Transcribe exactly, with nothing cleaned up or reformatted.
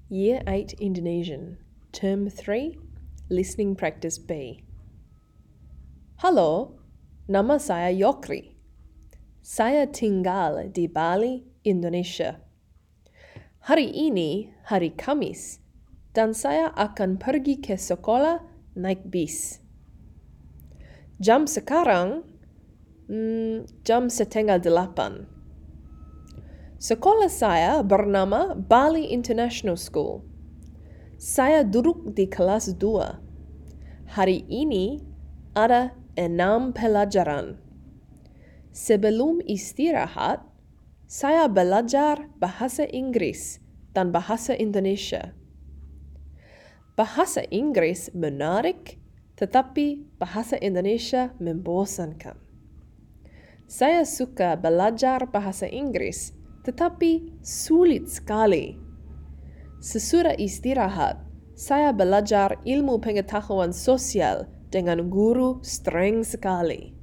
Year eight Indonesian, Term three, Listening Practice B. Halo, nama saya Yokri. Saya tinggal di Bali, Indonesia. Hari ini hari Kamis, dan saya akan pergi ke sekolah naik bis. Jam sekarang, hmm, jam setengah delapan. Sekolah saya bernama Bali International School. Saya duduk di kelas dua. Hari ini ada enam pelajaran. Sebelum istirahat, saya belajar bahasa Inggris dan bahasa Indonesia. Bahasa Inggris menarik, tetapi bahasa Indonesia membosankan. Saya suka belajar bahasa Inggris, tetapi sulit sekali. Sesudah istirahat, saya belajar ilmu pengetahuan sosial dengan guru streng sekali.